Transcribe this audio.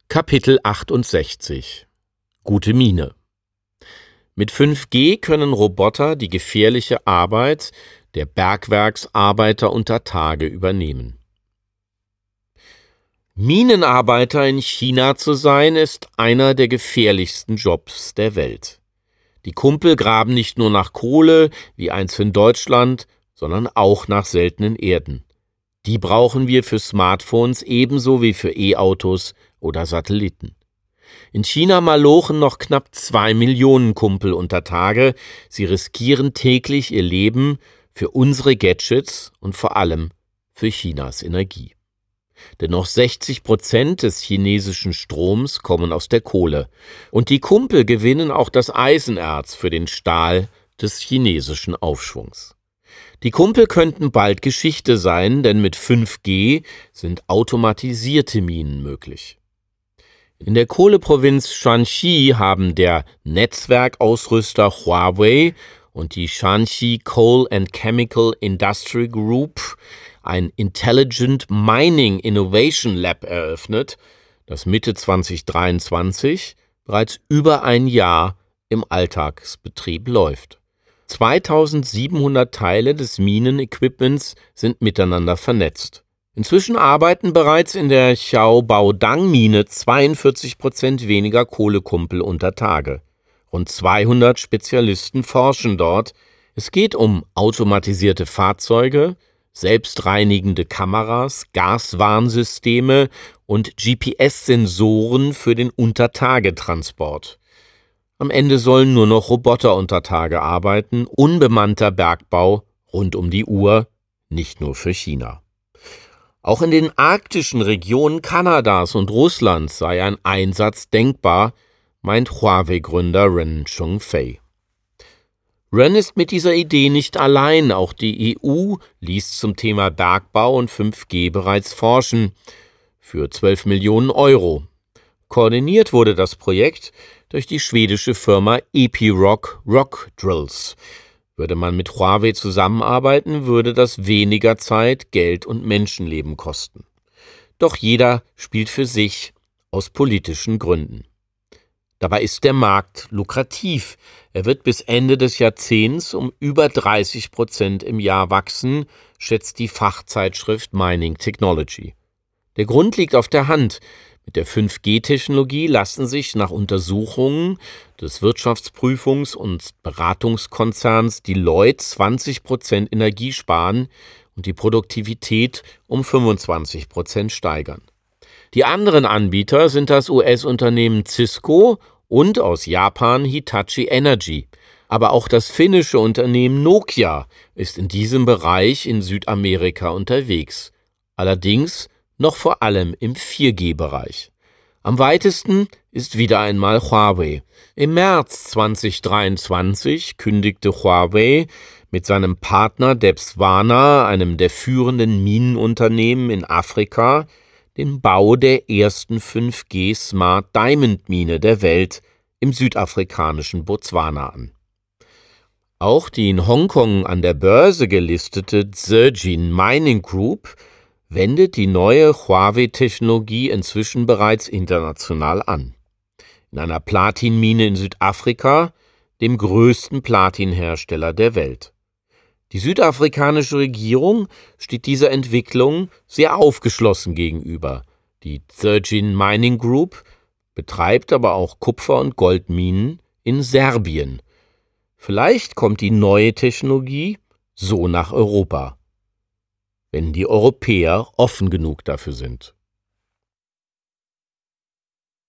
Kapitel 68 Gute Mine. Mit 5G können Roboter die gefährliche Arbeit der Bergwerksarbeiter unter Tage übernehmen. Minenarbeiter in China zu sein, ist einer der gefährlichsten Jobs der Welt. Die Kumpel graben nicht nur nach Kohle, wie einst in Deutschland, sondern auch nach seltenen Erden. Die brauchen wir für Smartphones ebenso wie für E-Autos oder Satelliten. In China malochen noch knapp 2 Millionen Kumpel unter Tage. Sie riskieren täglich ihr Leben für unsere Gadgets und vor allem für Chinas Energie. Denn noch 60% des chinesischen Stroms kommen aus der Kohle. Und die Kumpel gewinnen auch das Eisenerz für den Stahl des chinesischen Aufschwungs. Die Kumpel könnten bald Geschichte sein, denn mit 5G sind automatisierte Minen möglich. In der Kohleprovinz Shanxi haben der Netzwerkausrüster Huawei und die Shanxi Coal and Chemical Industry Group ein Intelligent Mining Innovation Lab eröffnet, das Mitte 2023 bereits über ein Jahr im Alltagsbetrieb läuft. 2700 Teile des Minenequipments sind miteinander vernetzt. Inzwischen arbeiten bereits in der Xiaobaodang-Mine 42% weniger Kohlekumpel unter Tage. Rund 200 Spezialisten forschen dort. Es geht um automatisierte Fahrzeuge, selbstreinigende Kameras, Gaswarnsysteme und GPS-Sensoren für den Untertagetransport. Am Ende sollen nur noch Roboter unter Tage arbeiten, unbemannter Bergbau rund um die Uhr, nicht nur für China. Auch in den arktischen Regionen Kanadas und Russlands sei ein Einsatz denkbar, meint Huawei-Gründer Ren Zhongfei. Ren ist mit dieser Idee nicht allein, auch die EU ließ zum Thema Bergbau und 5G bereits forschen, für 12 Millionen Euro. Koordiniert wurde das Projekt durch die schwedische Firma Epiroc Rockdrills. Würde man mit Huawei zusammenarbeiten, würde das weniger Zeit, Geld und Menschenleben kosten. Doch jeder spielt für sich aus politischen Gründen. Dabei ist der Markt lukrativ. Er wird bis Ende des Jahrzehnts um über 30% im Jahr wachsen, schätzt die Fachzeitschrift Mining Technology. Der Grund liegt auf der Hand. Mit der 5G-Technologie lassen sich nach Untersuchungen des Wirtschaftsprüfungs- und Beratungskonzerns Deloitte 20% Energie sparen und die Produktivität um 25% steigern. Die anderen Anbieter sind das US-Unternehmen Cisco und aus Japan Hitachi Energy. Aber auch das finnische Unternehmen Nokia ist in diesem Bereich in Südamerika unterwegs. Allerdings noch vor allem im 4G-Bereich. Am weitesten ist wieder einmal Huawei. Im März 2023 kündigte Huawei mit seinem Partner Debswana, einem der führenden Minenunternehmen in Afrika, den Bau der ersten 5G Smart Diamond Mine der Welt im südafrikanischen Botswana an. Auch die in Hongkong an der Börse gelistete Zijin Mining Group wendet die neue Huawei-Technologie inzwischen bereits international an. In einer Platinmine in Südafrika, dem größten Platinhersteller der Welt. Die südafrikanische Regierung steht dieser Entwicklung sehr aufgeschlossen gegenüber. Die Zijin Mining Group betreibt aber auch Kupfer- und Goldminen in Serbien. Vielleicht kommt die neue Technologie so nach Europa, wenn die Europäer offen genug dafür sind.